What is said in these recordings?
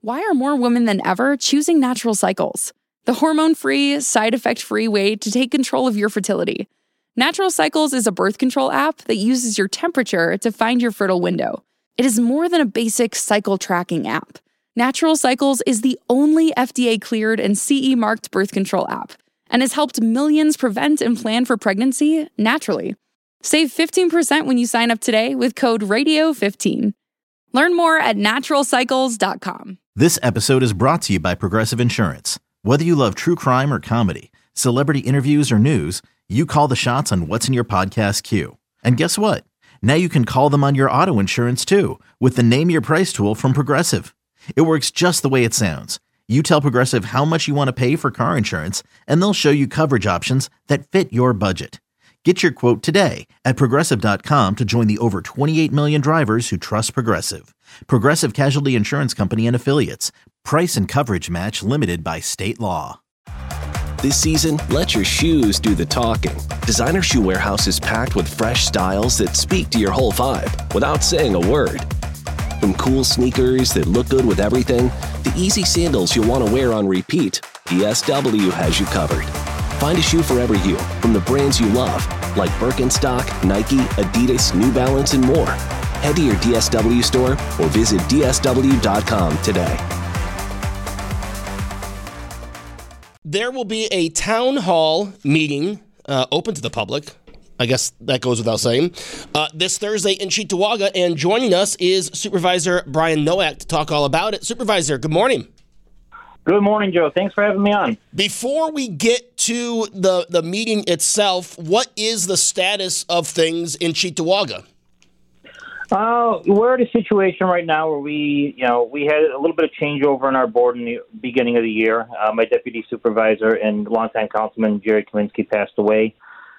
why are more women than ever choosing Natural Cycles? The hormone-free, side-effect-free way to take control of your fertility. Natural Cycles is a birth control app that uses your temperature to find your fertile window. It is more than a basic cycle tracking app. Natural Cycles is the only FDA-cleared and CE-marked birth control app and has helped millions prevent and plan for pregnancy naturally. Save 15% when you sign up today with code RADIO15. Learn more at naturalcycles.com. This episode is brought to you by Progressive Insurance. Whether you love true crime or comedy, celebrity interviews or news, you call the shots on what's in your podcast queue. And guess what? Now you can call them on your auto insurance too with the Name Your Price tool from Progressive. It works just the way it sounds. You tell Progressive how much you want to pay for car insurance, and they'll show you coverage options that fit your budget. Get your quote today at Progressive.com to join the over 28 million drivers who trust Progressive. Progressive Casualty Insurance Company and Affiliates. Price and coverage match limited by state law. This season, let your shoes do the talking. Designer Shoe Warehouse is packed with fresh styles that speak to your whole vibe without saying a word. From cool sneakers that look good with everything, to easy sandals you'll want to wear on repeat, DSW has you covered. Find a shoe for every you, from the brands you love, like Birkenstock, Nike, Adidas, New Balance, and more. Head to your DSW store or visit DSW.com today. There will be a town hall meeting open to the public. I guess that goes without saying. This Thursday in Cheektowaga, and joining us is Supervisor Brian Nowak to talk all about it. Supervisor, good morning. Good morning, Joe. Thanks for having me on. Before we get to the meeting itself, what is the status of things in Cheektowaga? We're at a situation right now where we had a little bit of changeover in our board in the beginning of the year. My deputy supervisor and longtime councilman Jerry Kaminsky passed away.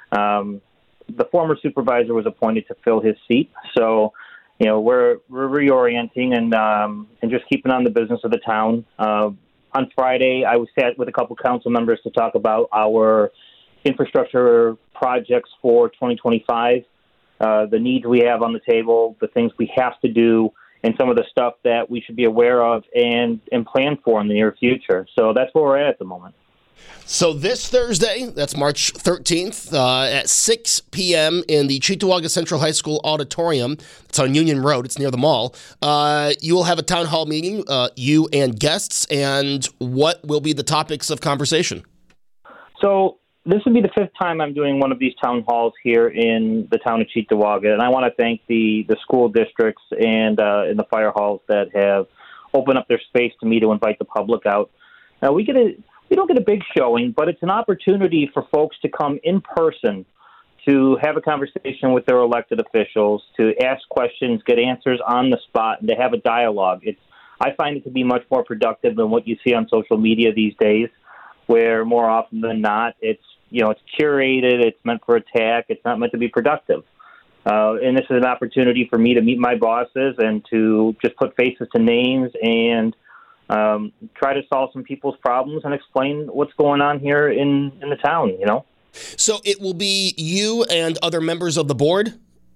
The former supervisor was appointed to fill his seat, so we're reorienting and just keeping on the business of the town. On Friday, I was sat with a couple council members to talk about our infrastructure projects for 2025, the needs we have on the table, the things we have to do, and some of the stuff that we should be aware of and plan for in the near future. So that's where we're at the moment. So this Thursday, that's March 13th, at 6 p.m. in the Cheektowaga Central High School auditorium. It's on Union Road. It's near the mall. You will have a town hall meeting, you and guests, and what will be the topics of conversation? So this will be the fifth time I'm doing one of these town halls here in the town of Cheektowaga, and I want to thank the school districts and the fire halls that have opened up their space to me to invite the public out. Now, we don't get a big showing, but it's an opportunity for folks to come in person to have a conversation with their elected officials, to ask questions, get answers on the spot, and to have a dialogue. I find it to be much more productive than what you see on social media these days, where more often than not, it's curated, it's meant for attack, it's not meant to be productive. And this is an opportunity for me to meet my bosses and to just put faces to names and try to solve some people's problems and explain what's going on here in the town, So it will be you and other members of the board?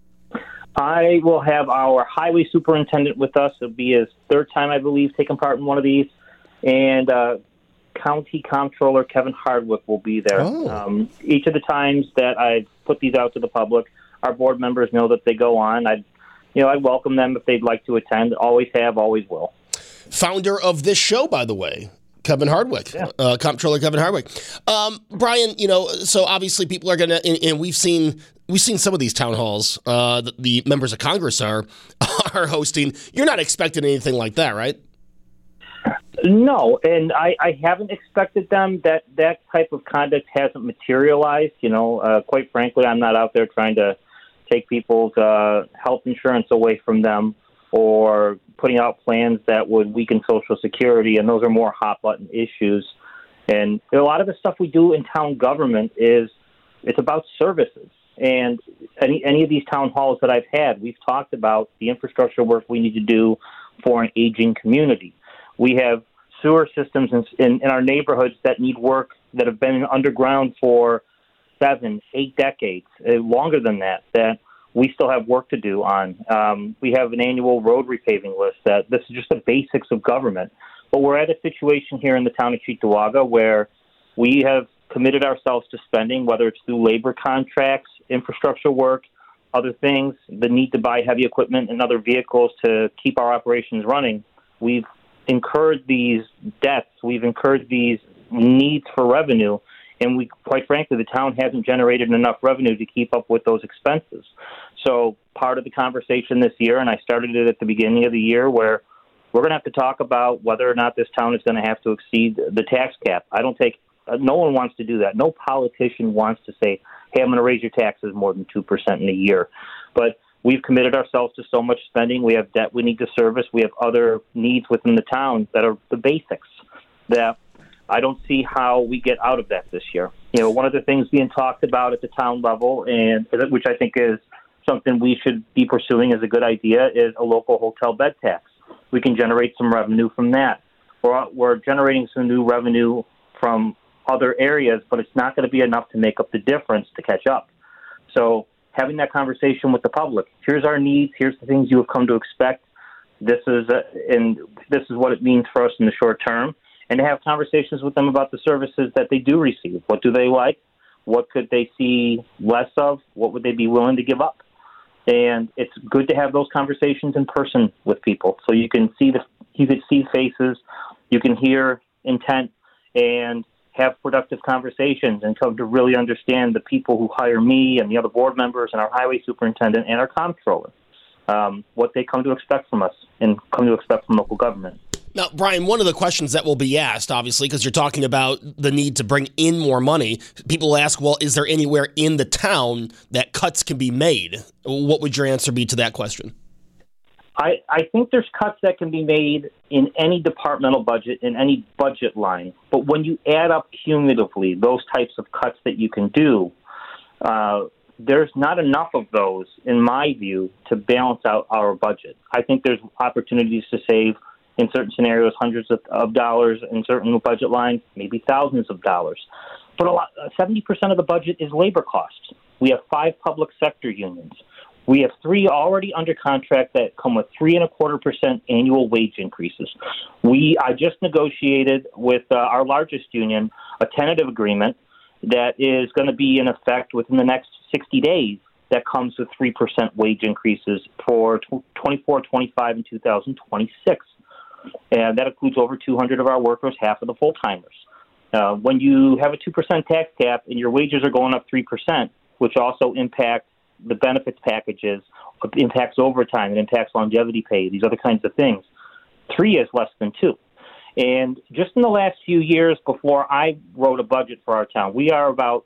I will have our highway superintendent with us. It'll be his third time, I believe, taking part in one of these. And County Comptroller Kevin Hardwick will be there. Oh. Each of the times that I've put these out to the public, our board members know that they go on. I'd welcome them if they'd like to attend. Always have, always will. Founder of this show, by the way, Kevin Hardwick, yeah. Comptroller Kevin Hardwick. Brian, so obviously people are going to, and we've seen some of these town halls the members of Congress are hosting. You're not expecting anything like that, right? No, and I haven't expected them. That type of conduct hasn't materialized. Quite frankly, I'm not out there trying to take people's health insurance away from them or putting out plans that would weaken Social Security, and those are more hot-button issues. And a lot of the stuff we do in town government it's about services. And any of these town halls that I've had, we've talked about the infrastructure work we need to do for an aging community. We have sewer systems in our neighborhoods that need work that have been underground for 7, 8 decades, longer than that we still have work to do on. We have an annual road repaving list. This is just the basics of government. But we're at a situation here in the town of Cheektowaga where we have committed ourselves to spending, whether it's through labor contracts, infrastructure work, other things, the need to buy heavy equipment and other vehicles to keep our operations running. We've incurred these debts. We've incurred these needs for revenue. And we, quite frankly, the town hasn't generated enough revenue to keep up with those expenses. So part of the conversation this year, and I started it at the beginning of the year, where we're going to have to talk about whether or not this town is going to have to exceed the tax cap. No one wants to do that. No politician wants to say, hey, I'm going to raise your taxes more than 2% in a year. But we've committed ourselves to so much spending. We have debt we need to service. We have other needs within the town that are the basics that I don't see how we get out of that this year. One of the things being talked about at the town level, and which I think is something we should be pursuing as a good idea, is a local hotel bed tax. We can generate some revenue from that. We're generating some new revenue from other areas, but it's not going to be enough to make up the difference to catch up. So having that conversation with the public, here's our needs, here's the things you have come to expect, this is what it means for us in the short term, and to have conversations with them about the services that they do receive. What do they like? What could they see less of? What would they be willing to give up? And it's good to have those conversations in person with people, so you can see faces, you can hear intent, and have productive conversations and come to really understand the people who hire me and the other board members and our highway superintendent and our comptroller, what they come to expect from us and come to expect from local government. Now, Brian, one of the questions that will be asked, obviously, because you're talking about the need to bring in more money, people ask, well, is there anywhere in the town that cuts can be made? What would your answer be to that question? I think there's cuts that can be made in any departmental budget, in any budget line. But when you add up cumulatively those types of cuts that you can do, there's not enough of those, in my view, to balance out our budget. I think there's opportunities to save, in certain scenarios, hundreds of dollars, in certain budget lines, maybe thousands of dollars. But 70% of the budget is labor costs. We have 5 public sector unions. We have 3 already under contract that come with 3.25% annual wage increases. I just negotiated with our largest union a tentative agreement that is going to be in effect within the next 60 days that comes with 3% wage increases for 24, 25, and 2026. And that includes over 200 of our workers, half of the full-timers. When you have a 2% tax cap and your wages are going up 3%, which also impacts the benefits packages, impacts overtime, it impacts longevity pay, these other kinds of things, 3 is less than 2. And just in the last few years before I wrote a budget for our town, we are about,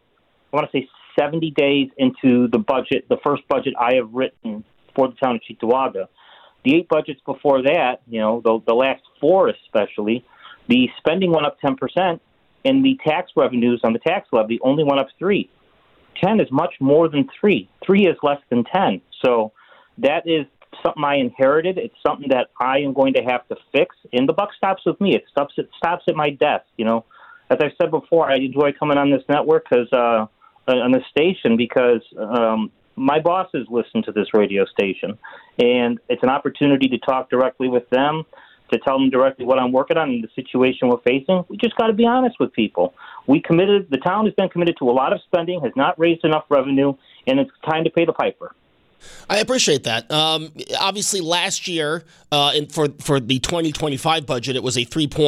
70 days into the budget, the first budget I have written for the town of Cheektowaga. The 8 budgets before that, the last 4 especially, the spending went up 10%, and the tax revenues on the tax levy only went up 3. 10 is much more than 3. 3 is less than 10. So that is something I inherited. It's something that I am going to have to fix. And the buck stops with me. It stops at my desk. As I said before, I enjoy coming on this network on this station because my bosses listen to this radio station. And it's an opportunity to talk directly with them, to tell them directly what I'm working on and the situation we're facing. We just got to be honest with people. The town has been committed to a lot of spending, has not raised enough revenue, and it's time to pay the piper. I appreciate that. Obviously, last year, for the 2025 budget, it was a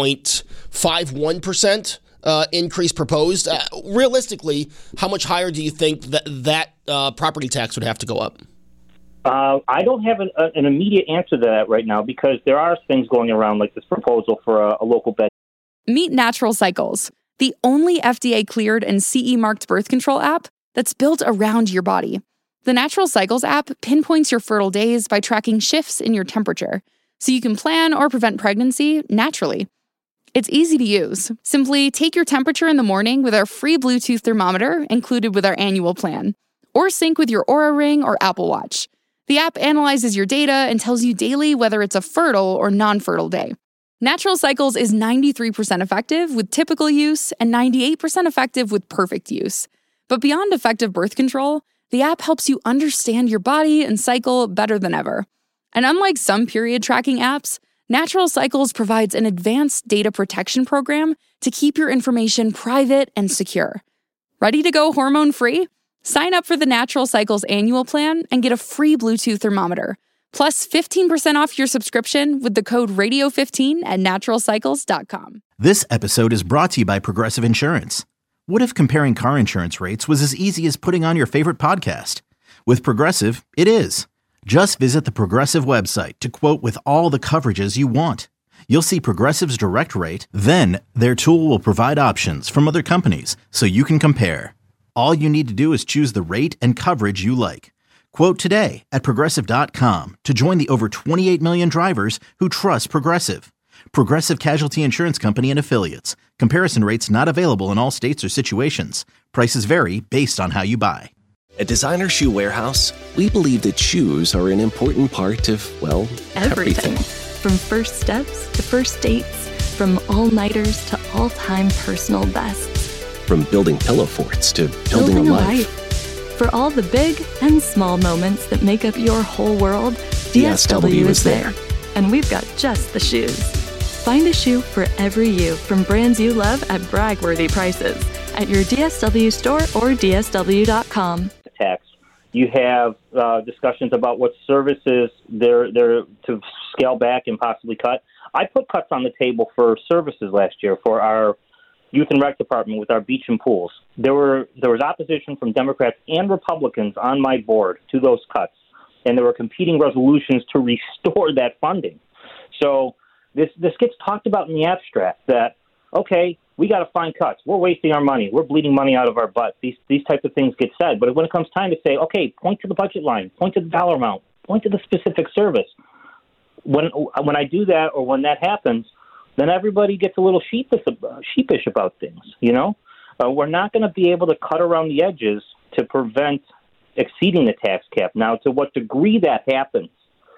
3.51% increase proposed. Realistically, how much higher do you think that property tax would have to go up? I don't have an immediate answer to that right now because there are things going around like this proposal for a local bed. Meet Natural Cycles, the only FDA-cleared and CE-marked birth control app that's built around your body. The Natural Cycles app pinpoints your fertile days by tracking shifts in your temperature, so you can plan or prevent pregnancy naturally. It's easy to use. Simply take your temperature in the morning with our free Bluetooth thermometer included with our annual plan, or sync with your Oura Ring or Apple Watch. The app analyzes your data and tells you daily whether it's a fertile or non-fertile day. Natural Cycles is 93% effective with typical use and 98% effective with perfect use. But beyond effective birth control, the app helps you understand your body and cycle better than ever. And unlike some period tracking apps, Natural Cycles provides an advanced data protection program to keep your information private and secure. Ready to go hormone-free? Sign up for the Natural Cycles annual plan and get a free Bluetooth thermometer, plus 15% off your subscription with the code radio15 at naturalcycles.com. This episode is brought to you by Progressive Insurance. What if comparing car insurance rates was as easy as putting on your favorite podcast? With Progressive, it is. Just visit the Progressive website to quote with all the coverages you want. You'll see Progressive's direct rate, then their tool will provide options from other companies so you can compare. All you need to do is choose the rate and coverage you like. Quote today at Progressive.com to join the over 28 million drivers who trust Progressive. Progressive Casualty Insurance Company and Affiliates. Comparison rates not available in all states or situations. Prices vary based on how you buy. At Designer Shoe Warehouse, we believe that shoes are an important part of, well, everything. From first steps to first dates, from all-nighters to all-time personal bests. From building pillow forts to building a life. For all the big and small moments that make up your whole world, DSW is there. And we've got just the shoes. Find a shoe for every you from brands you love at brag-worthy prices at your DSW store or DSW.com. Tax. You have discussions about what services they're to scale back and possibly cut. I put cuts on the table for services last year for our youth and rec department with our beach and pools. There was opposition from Democrats and Republicans on my board to those cuts, and there were competing resolutions to restore that funding. So this gets talked about in the abstract that, okay, we got to find cuts. We're wasting our money. We're bleeding money out of our butt. These types of things get said. But when it comes time to say, okay, point to the budget line, point to the dollar amount, point to the specific service, when I do that or when that happens, then everybody gets a little sheepish about things, you know? We're not going to be able to cut around the edges to prevent exceeding the tax cap. Now, to what degree that happens,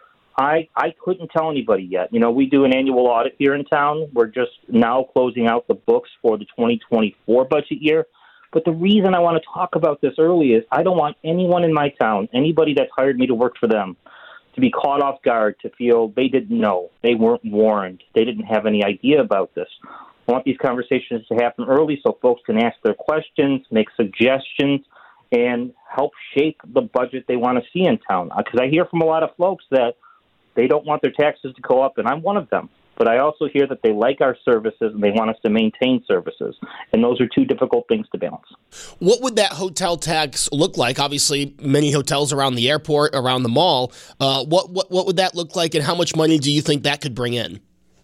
I couldn't tell anybody yet. You know, we do an annual audit here in town. We're just now closing out the books for the 2024 budget year. But the reason I want to talk about this early is I don't want anyone in my town, anybody that's hired me to work for them, to be caught off guard, to feel they didn't know, they weren't warned, they didn't have any idea about this. I want these conversations to happen early so folks can ask their questions, make suggestions, and help shape the budget they want to see in town. Because I hear from a lot of folks that they don't want their taxes to go up, and I'm one of them. But I also hear that they like our services and they want us to maintain services. And those are two difficult things to balance. What would that hotel tax look like? Obviously, many hotels around the airport, around the mall. What would that look like, and how much money do you think that could bring in?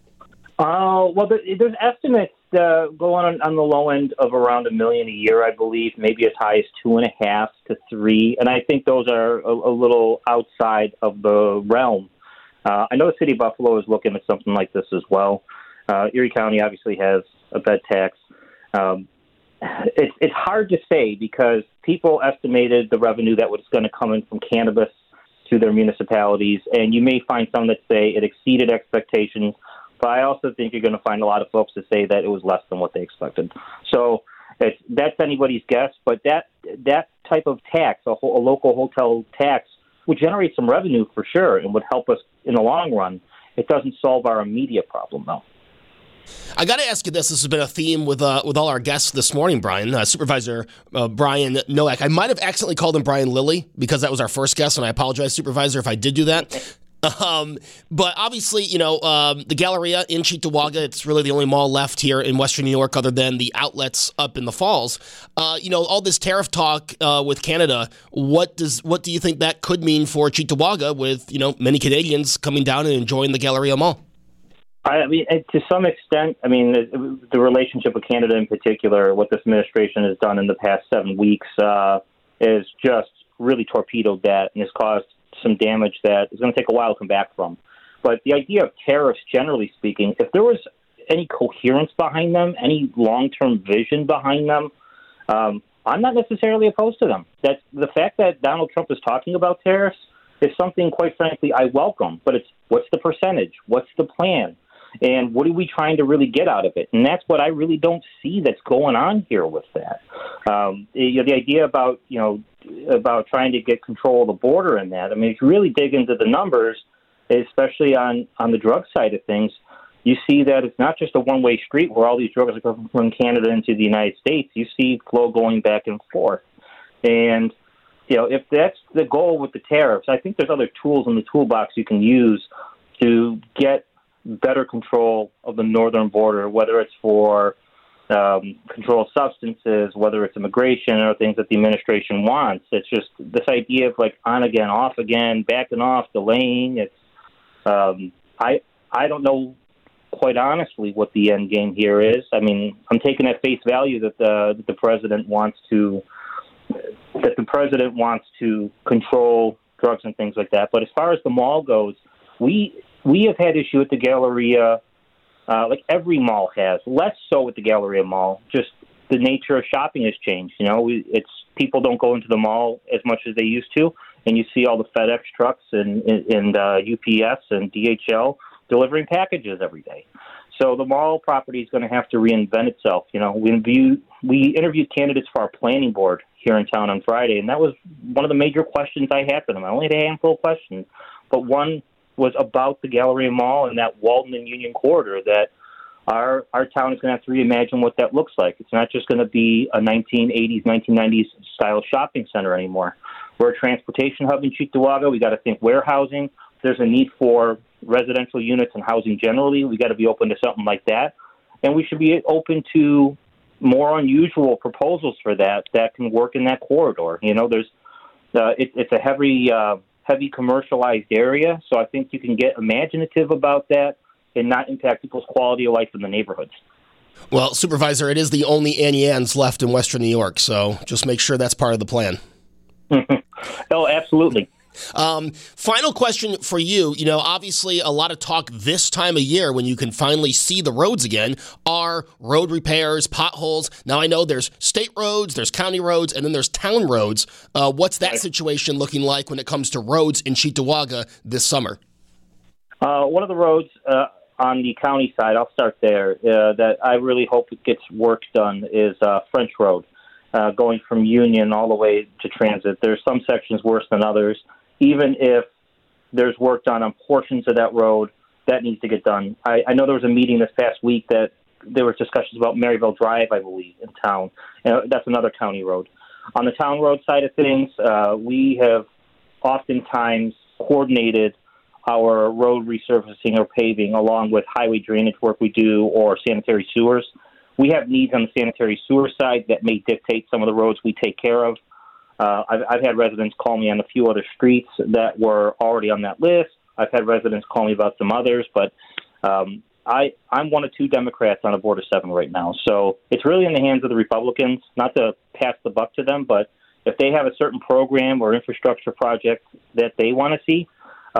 Well, there's estimates going on the low end of around $1 million a year, I believe, maybe as high as 2.5 to 3. And I think those are a little outside of the realm. I know the city of Buffalo is looking at something like this as well. Erie County obviously has a bed tax. It's hard to say because people estimated the revenue that was going to come in from cannabis to their municipalities, and you may find some that say it exceeded expectations, but I also think you're going to find a lot of folks that say that it was less than what they expected. So that's anybody's guess, but that type of tax, a local hotel tax, would generate some revenue for sure and would help us in the long run. It doesn't solve our immediate problem, though. I got to ask you this. This has been a theme with all our guests this morning, Brian. Supervisor Brian Nowak. I might have accidentally called him Brian Lilly because that was our first guest, and I apologize, Supervisor, if I did do that. But obviously, you know, the Galleria in Cheektowaga, it's really the only mall left here in Western New York other than the outlets up in the Falls. You know, all this tariff talk with Canada, what do you think that could mean for Cheektowaga with, you know, many Canadians coming down and enjoying the Galleria Mall? I mean, to some extent, I mean, the relationship with Canada in particular, what this administration has done in the past 7 weeks is just really torpedoed that and has caused some damage that is going to take a while to come back from. But the idea of tariffs, generally speaking, if there was any coherence behind them, any long-term vision behind them, I'm not necessarily opposed to them. That the fact that Donald Trump is talking about tariffs is something, quite frankly, I welcome. But it's what's the percentage? What's the plan? And what are we trying to really get out of it? And that's what I really don't see that's going on here with that. The idea about, about trying to get control of the border and that, I mean, if you really dig into the numbers, especially on the drug side of things, you see that it's not just a one-way street where all these drugs are coming from Canada into the United States. You see flow going back and forth. And, if that's the goal with the tariffs, I think there's other tools in the toolbox you can use to get better control of the northern border, whether it's for control of substances, whether it's immigration or things that the administration wants. It's just this idea of on again, off again, backing off, delaying. It's I don't know, quite honestly, what the end game here is. I mean, I'm taking at face value that the president wants to control drugs and things like that. But as far as the mall goes, we have had issue at the Galleria, like every mall has. Less so at the Galleria Mall. Just the nature of shopping has changed. It's people don't go into the mall as much as they used to, and you see all the FedEx trucks and UPS and DHL delivering packages every day. So the mall property is going to have to reinvent itself. We interviewed candidates for our planning board here in town on Friday, and that was one of the major questions I had for them. I only had a handful of questions, but one was about the Galleria Mall and that Walden and Union corridor that our town is going to have to reimagine what that looks like. It's not just going to be a 1980s, 1990s style shopping center anymore. We're a transportation hub in Cheektowaga. We got to think warehousing. There's a need for residential units and housing generally. We got to be open to something like that. And we should be open to more unusual proposals for that can work in that corridor. It's a heavy commercialized area, so I think you can get imaginative about that and not impact people's quality of life in the neighborhoods. Well, Supervisor, it is the only Annie Ann's left in Western New York, so just make sure that's part of the plan. Oh, absolutely. Final question for you. Obviously a lot of talk this time of year when you can finally see the roads again are road repairs, potholes. Now I know there's state roads, there's county roads, and then there's town roads. What's that situation looking like when it comes to roads in Cheektowaga this summer? One of the roads on the county side, I'll start there, that I really hope it gets work done is French Road, going from Union all the way to Transit. There's some sections worse than others. Even if there's work done on portions of that road, that needs to get done. I know there was a meeting this past week that there were discussions about Maryville Drive, I believe, in town. That's another county road. On the town road side of things, we have oftentimes coordinated our road resurfacing or paving along with highway drainage work we do or sanitary sewers. We have needs on the sanitary sewer side that may dictate some of the roads we take care of. I've had residents call me on a few other streets that were already on that list. I've had residents call me about some others, but I'm one of two Democrats on a board of 7 right now. So it's really in the hands of the Republicans, not to pass the buck to them, but if they have a certain program or infrastructure project that they want to see,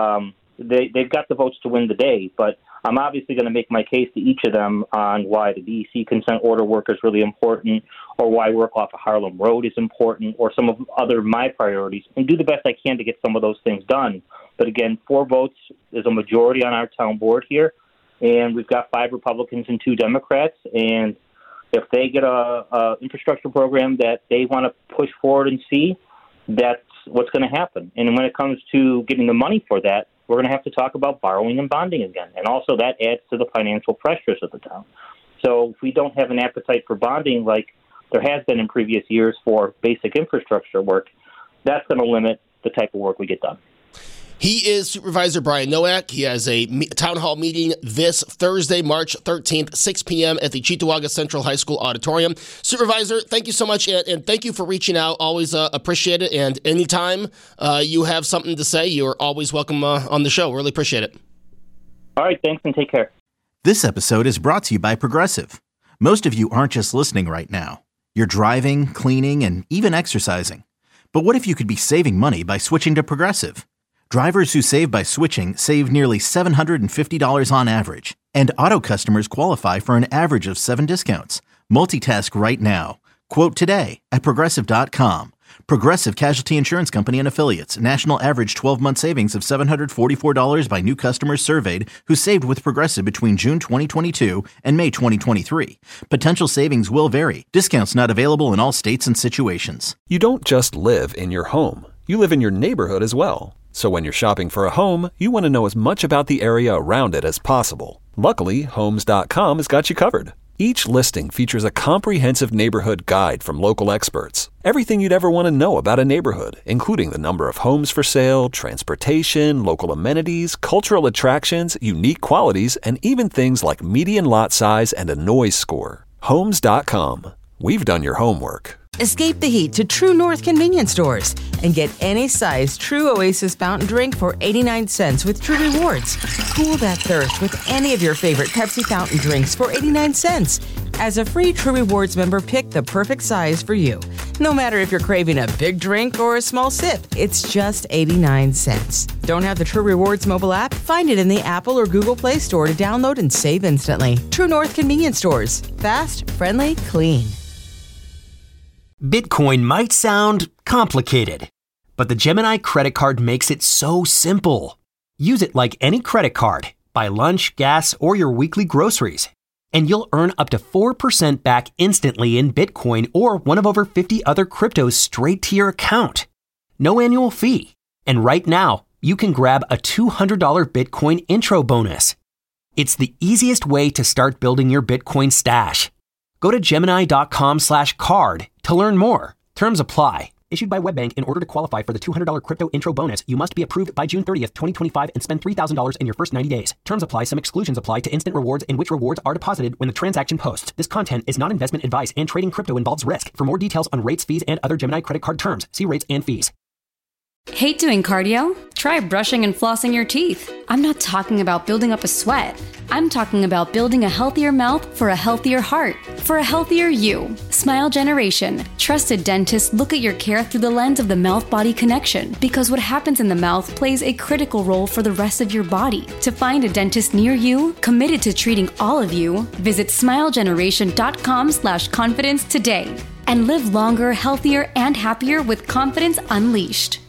they've got the votes to win the day. But I'm obviously going to make my case to each of them on why the DEC consent order work is really important, or why work off of Harlem Road is important, or some of other my priorities, and do the best I can to get some of those things done. But again, 4 votes is a majority on our town board here, and we've got 5 Republicans and 2 Democrats. And if they get a infrastructure program that they want to push forward and see, that's what's going to happen. And when it comes to getting the money for that, we're going to have to talk about borrowing and bonding again. And also that adds to the financial pressures of the town. So if we don't have an appetite for bonding like there has been in previous years for basic infrastructure work, that's going to limit the type of work we get done. He is Supervisor Brian Nowak. He has a town hall meeting this Thursday, March 13th, 6 p.m. at the Cheektowaga Central High School Auditorium. Supervisor, thank you so much, and thank you for reaching out. Always appreciate it. And anytime you have something to say, you're always welcome on the show. Really appreciate it. All right, thanks, and take care. This episode is brought to you by Progressive. Most of you aren't just listening right now. You're driving, cleaning, and even exercising. But what if you could be saving money by switching to Progressive? Drivers who save by switching save nearly $750 on average, and auto customers qualify for an average of 7 discounts. Multitask right now. Quote today at Progressive.com. Progressive Casualty Insurance Company and Affiliates. National average 12-month savings of $744 by new customers surveyed who saved with Progressive between June 2022 and May 2023. Potential savings will vary. Discounts not available in all states and situations. You don't just live in your home. You live in your neighborhood as well. So when you're shopping for a home, you want to know as much about the area around it as possible. Luckily, Homes.com has got you covered. Each listing features a comprehensive neighborhood guide from local experts. Everything you'd ever want to know about a neighborhood, including the number of homes for sale, transportation, local amenities, cultural attractions, unique qualities, and even things like median lot size and a noise score. Homes.com. We've done your homework. Escape the heat to True North convenience stores and get any size True Oasis fountain drink for 89 cents with True Rewards. Cool that thirst with any of your favorite Pepsi fountain drinks for 89 cents. As a free True Rewards member, pick the perfect size for you. No matter if you're craving a big drink or a small sip, it's just 89 cents. Don't have the True Rewards mobile app? Find it in the Apple or Google Play Store to download and save instantly. True North convenience stores. Fast, friendly, clean. Bitcoin might sound complicated, but the Gemini credit card makes it so simple. Use it like any credit card. Buy lunch, gas, or your weekly groceries, and you'll earn up to 4% back instantly in Bitcoin or one of over 50 other cryptos straight to your account. No annual fee. And right now, you can grab a $200 Bitcoin intro bonus. It's the easiest way to start building your Bitcoin stash. Go to Gemini.com/card to learn more. Terms apply. Issued by WebBank. In order to qualify for the $200 crypto intro bonus, you must be approved by June 30th, 2025 and spend $3,000 in your first 90 days. Terms apply. Some exclusions apply to instant rewards in which rewards are deposited when the transaction posts. This content is not investment advice and trading crypto involves risk. For more details on rates, fees, and other Gemini credit card terms, see rates and fees. Hate doing cardio? Try brushing and flossing your teeth. I'm not talking about building up a sweat. I'm talking about building a healthier mouth for a healthier heart, for a healthier you. Smile Generation. Trusted dentists look at your care through the lens of the mouth-body connection because what happens in the mouth plays a critical role for the rest of your body. To find a dentist near you, committed to treating all of you, visit smilegeneration.com/confidence today and live longer, healthier, and happier with confidence unleashed.